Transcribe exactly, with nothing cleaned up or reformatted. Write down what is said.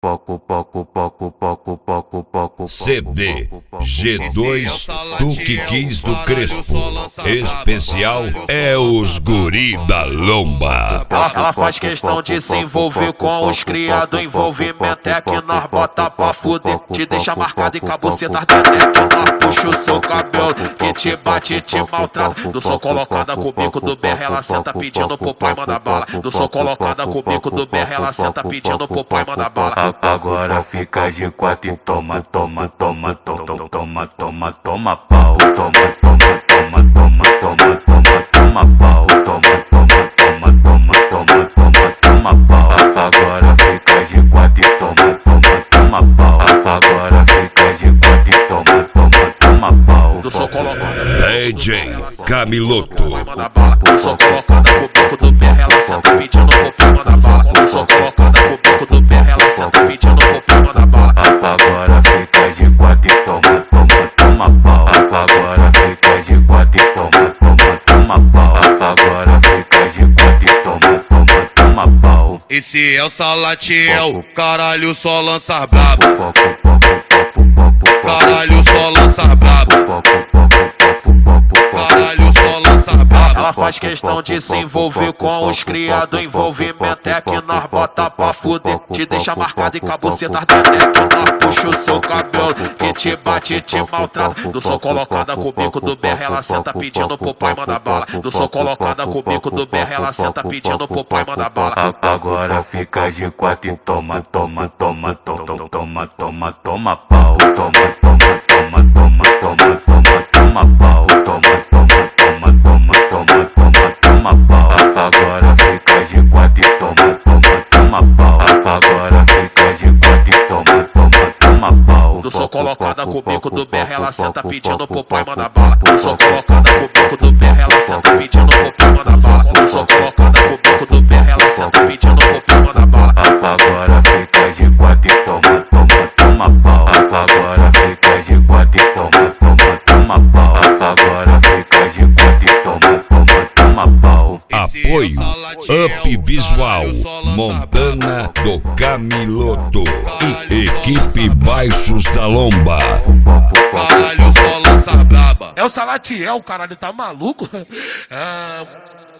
C D G dois Duque quinze do Crespo. Especial é os guri da lomba. Ela, ela faz questão de se envolver com os criados. Envolvimento é que nós bota pra fuder. Te deixa marcado em cabucetas de neck. Nós puxa o seu cabelo que te bate e te maltrata. Do som colocada com o bico do B R, ela senta pedindo pro pai mandar bala. Do som colocada com o bico do B R, ela senta pedindo pro pai mandar bala. Agora fica de quatro e toma, toma, toma, toma, toma, toma, toma pau. Toma, toma, toma, toma, toma, toma, toma pau. Toma, toma, toma, toma, toma, toma, toma pau. Agora fica de quatro e toma, toma, toma pau. Agora fica de quatro e toma, toma, toma pau. Do som colocada D J Camiloto. Do som colocada com o bico do B R, ela senta pedindo pro pai mandar bala. Do som colocada com o bico do B R, ela senta pedindo pro pai mandar bala. Agora fica de quatro e toma, toma, toma pau. Agora fica de quatro e toma, toma, toma pau. Agora fica de quatro e toma, toma, toma pau. Esse é o Salatiel, caralho, só lança brabo. Caralho, só lança brabo. Caralho, só lança brabo. Ela faz questão de se envolver com os criados. Envolvimento é que nós bota pra fuder. Te deixa marcado em cabucetas de neck. Nós puxa o seu cabelo que te bate e te maltrata. Do som colocada com o bico do B R, ela senta pedindo pro pai mandar bala. Do som colocada com o bico do B R, ela senta pedindo pro pai mandar bala. Agora fica de quatro e toma, toma, toma, toma, toma, toma, toma pau. Toma, toma, toma, toma, toma, toma, toma pau. Toma, toma, toma, toma, toma, toma, toma pau. Agora fica de quatro e toma, toma, toma pau. Agora fica de quatro e toma, toma, toma pau. Do som colocada com o bico do B R, ela senta pedindo pro pai mandar bala. Do som colocada com o bico do B R, ela senta pedindo pro pai mandar bala. Do som colocada com o bico do B R, ela senta pedindo pro pai mandar bala. Agora fica de quatro e toma, toma, toma pau. Agora fica de quatro e toma, toma, toma pau. Agora fica de quatro e toma, toma, toma pau. Apoio Up Visual, Montana do Camiloto e Equipe Baixos da Lomba. Caralho, só lança braba. É o Salatiel, caralho, tá maluco? Ah...